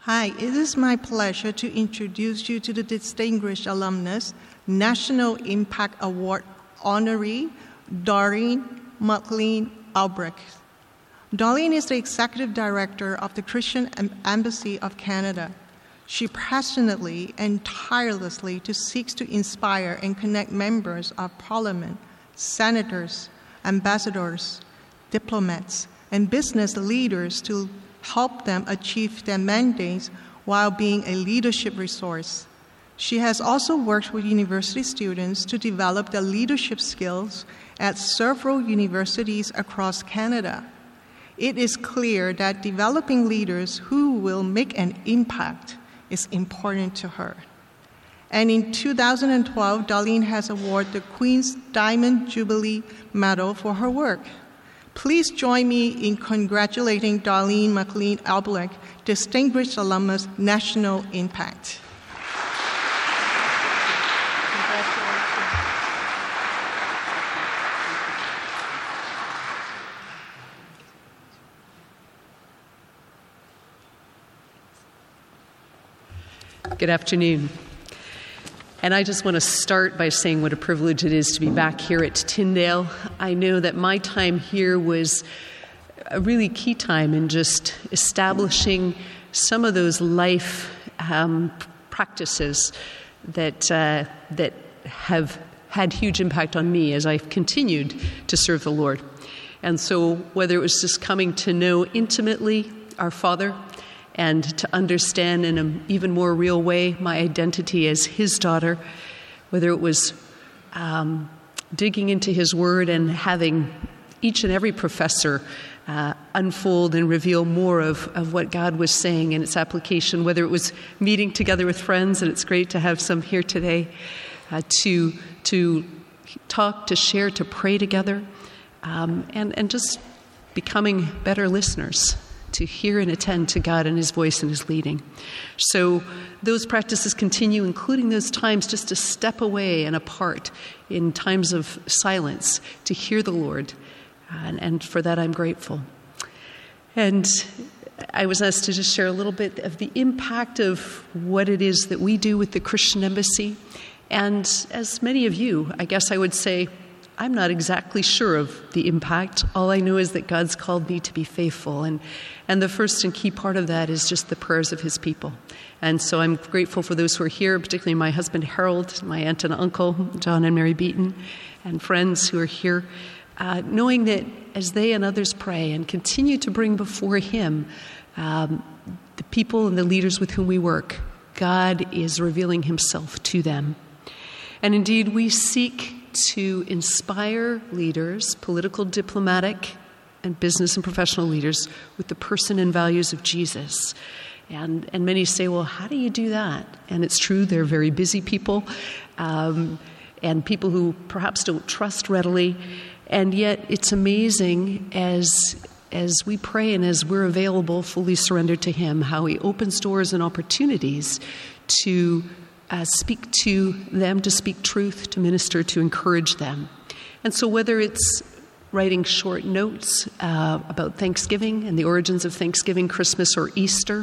Hi, it is my pleasure to introduce you to the distinguished alumnus, National Impact Award honoree, Darlene McLean Albrecht. Darlene is the Executive Director of the Christian Embassy of Canada. She passionately and tirelessly seeks to inspire and connect members of Parliament, senators, ambassadors, diplomats, and business leaders to help them achieve their mandates while being a leadership resource. She has also worked with university students to develop their leadership skills at several universities across Canada. It is clear that developing leaders who will make an impact is important to her. And in 2012, Darlene has awarded the Queen's Diamond Jubilee Medal for her work. Please join me in congratulating Darlene McLean Albrecht, Distinguished Alumnus, National Impact. Good afternoon. And I just want to start by saying what a privilege it is to be back here at Tyndale. I know that my time here was a really key time in just establishing some of those life practices that have had huge impact on me as I've continued to serve the Lord. And so whether it was just coming to know intimately our Father, and to understand in an even more real way my identity as His daughter, whether it was digging into His Word and having each and every professor unfold and reveal more of what God was saying in its application, whether it was meeting together with friends, and it's great to have some here today, to talk, to share, to pray together, and just becoming better listeners, to hear and attend to God and His voice and His leading. So those practices continue, including those times just to step away and apart in times of silence to hear the Lord. And for that, I'm grateful. And I was asked to just share a little bit of the impact of what it is that we do with the Christian Embassy. And as many of you, I guess I would say, I'm not exactly sure of the impact. All I know is that God's called me to be faithful. And the first and key part of that is just the prayers of His people. And so I'm grateful for those who are here, particularly my husband Harold, my aunt and uncle, John and Mary Beaton, and friends who are here, knowing that as they and others pray and continue to bring before Him the people and the leaders with whom we work, God is revealing Himself to them. And indeed, we seek to inspire leaders, political, diplomatic, and business and professional leaders with the person and values of Jesus. And many say, well, how do you do that? And it's true, they're very busy people, and people who perhaps don't trust readily. And yet it's amazing as we pray and as we're available, fully surrendered to Him, how He opens doors and opportunities to speak to them, to speak truth, to minister, to encourage them. And so whether it's writing short notes about Thanksgiving and the origins of Thanksgiving, Christmas, or Easter,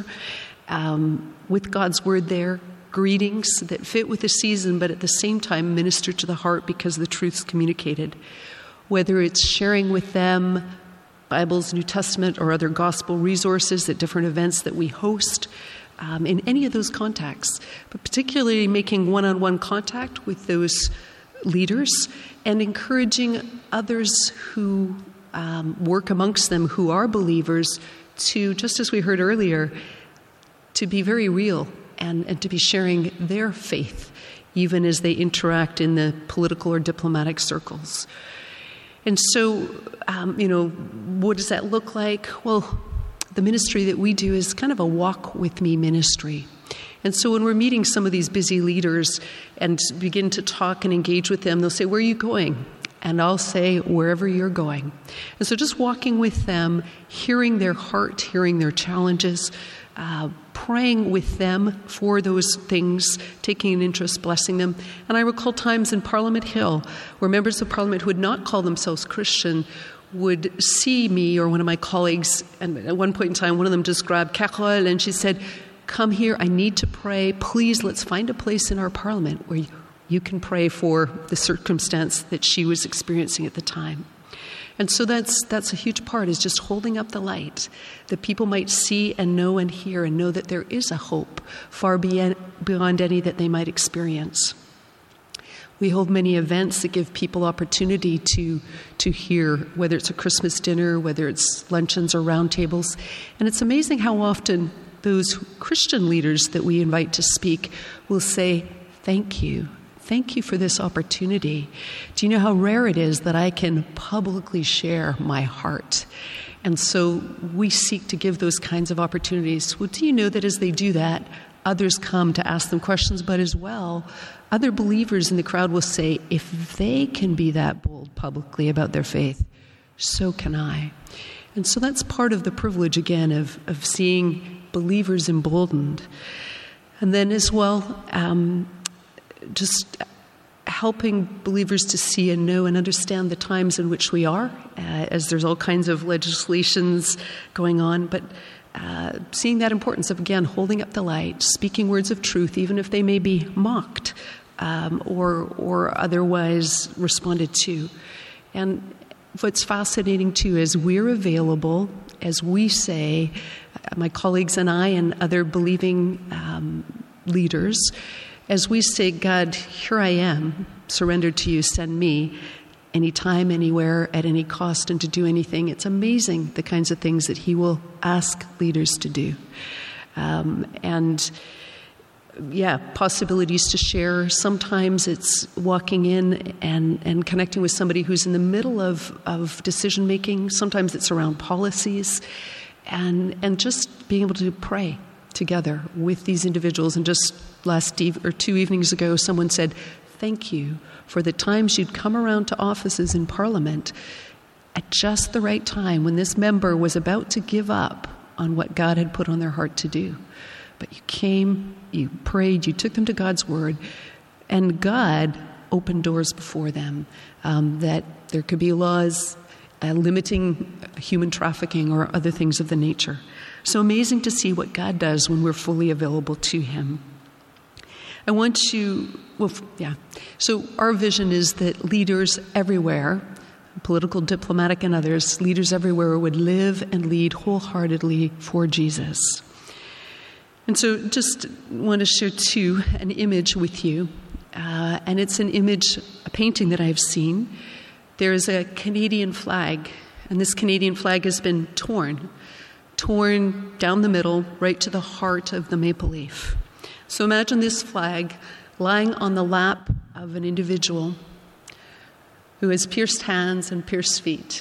with God's Word there, greetings that fit with the season, but at the same time minister to the heart because the truth's communicated. Whether it's sharing with them Bibles, New Testament, or other gospel resources at different events that we host, in any of those contacts, but particularly making one-on-one contact with those leaders and encouraging others who work amongst them who are believers to, just as we heard earlier, to be very real and to be sharing their faith, even as they interact in the political or diplomatic circles. And so, what does that look like? Well, the ministry that we do is kind of a walk with me ministry. And so when we're meeting some of these busy leaders and begin to talk and engage with them, they'll say, where are you going? And I'll say, wherever you're going. And so just walking with them, hearing their heart, hearing their challenges, praying with them for those things, taking an interest, blessing them. And I recall times in Parliament Hill where members of Parliament who would not call themselves Christian would see me or one of my colleagues, and at one point in time, one of them just grabbed Carole and she said, come here, I need to pray. Please, let's find a place in our parliament where you can pray for the circumstance that she was experiencing at the time. And so that's a huge part, is just holding up the light, that people might see and know and hear and know that there is a hope far beyond any that they might experience. We hold many events that give people opportunity to hear, whether it's a Christmas dinner, whether it's luncheons or roundtables. And it's amazing how often those Christian leaders that we invite to speak will say, thank you. Thank you for this opportunity. Do you know how rare it is that I can publicly share my heart? And so we seek to give those kinds of opportunities. Well, do you know that as they do that, others come to ask them questions, but as well, other believers in the crowd will say, if they can be that bold publicly about their faith, so can I. And so that's part of the privilege, again, of seeing believers emboldened. And then as well, just helping believers to see and know and understand the times in which we are, as there's all kinds of legislations going on, but seeing that importance of, again, holding up the light, speaking words of truth, even if they may be mocked or otherwise responded to. And what's fascinating, too, is we're available, as we say, my colleagues and I and other believing leaders, as we say, God, here I am, surrendered to you, send me, anytime, anywhere, at any cost, and to do anything. It's amazing the kinds of things that he will ask leaders to do. Possibilities to share. Sometimes it's walking in and connecting with somebody who's in the middle of decision-making. Sometimes it's around policies, and just being able to pray together with these individuals. And just 2 evenings ago, someone said, thank you for the times you'd come around to offices in Parliament at just the right time when this member was about to give up on what God had put on their heart to do. But you came, you prayed, you took them to God's word, and God opened doors before them, that there could be laws limiting human trafficking or other things of the nature. So amazing to see what God does when we're fully available to him. So our vision is that leaders everywhere, political, diplomatic, and others, leaders everywhere would live and lead wholeheartedly for Jesus. And so just want to share an image with you. And it's an image, a painting that I've seen. There is a Canadian flag, and this Canadian flag has been torn down the middle, right to the heart of the maple leaf. So imagine this flag lying on the lap of an individual who has pierced hands and pierced feet.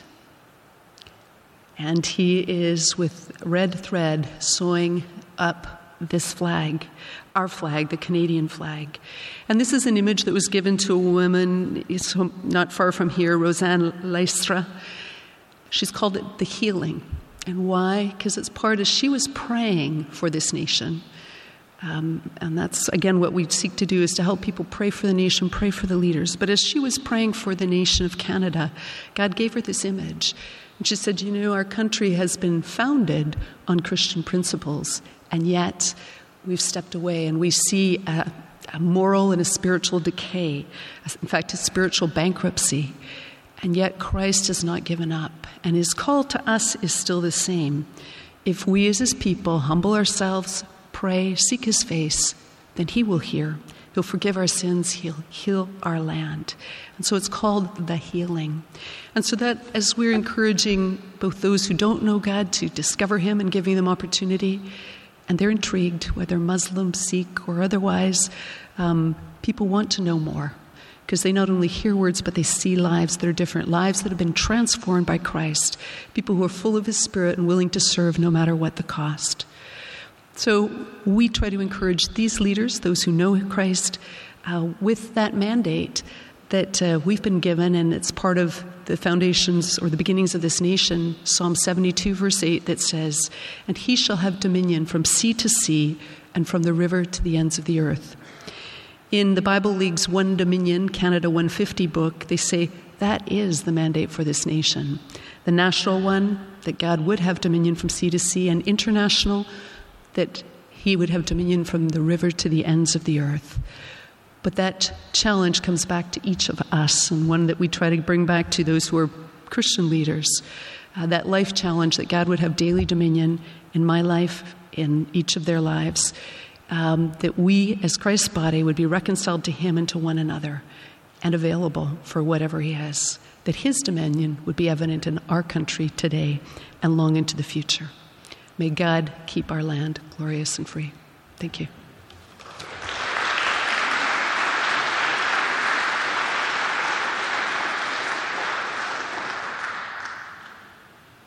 And he is with red thread sewing up this flag, our flag, the Canadian flag. And this is an image that was given to a woman not far from here, Rosanne Leistra. She's called it the healing. And why? Because it's part of, she was praying for this nation. And that's, again, what we seek to do, is to help people pray for the nation, pray for the leaders. But as she was praying for the nation of Canada, God gave her this image. And she said, our country has been founded on Christian principles, and yet we've stepped away and we see a moral and a spiritual decay, in fact, a spiritual bankruptcy. And yet Christ has not given up, and his call to us is still the same. If we as his people humble ourselves, pray, seek his face, then he will hear. He'll forgive our sins. He'll heal our land. And so it's called the healing. And so that as we're encouraging both those who don't know God to discover him and giving them opportunity, and they're intrigued, whether Muslim, Sikh, or otherwise, people want to know more, because they not only hear words, but they see lives that are different, lives that have been transformed by Christ, people who are full of his Spirit and willing to serve no matter what the cost. So we try to encourage these leaders, those who know Christ, with that mandate that we've been given, and it's part of the foundations or the beginnings of this nation, Psalm 72, verse 8, that says, "And he shall have dominion from sea to sea and from the river to the ends of the earth." In the Bible League's One Dominion, Canada 150 book, they say that is the mandate for this nation. The national one, that God would have dominion from sea to sea, and international, that he would have dominion from the river to the ends of the earth. But that challenge comes back to each of us, and one that we try to bring back to those who are Christian leaders. That life challenge that God would have daily dominion in my life, in each of their lives, that we as Christ's body would be reconciled to him and to one another and available for whatever he has, that his dominion would be evident in our country today and long into the future. May God keep our land glorious and free. Thank you.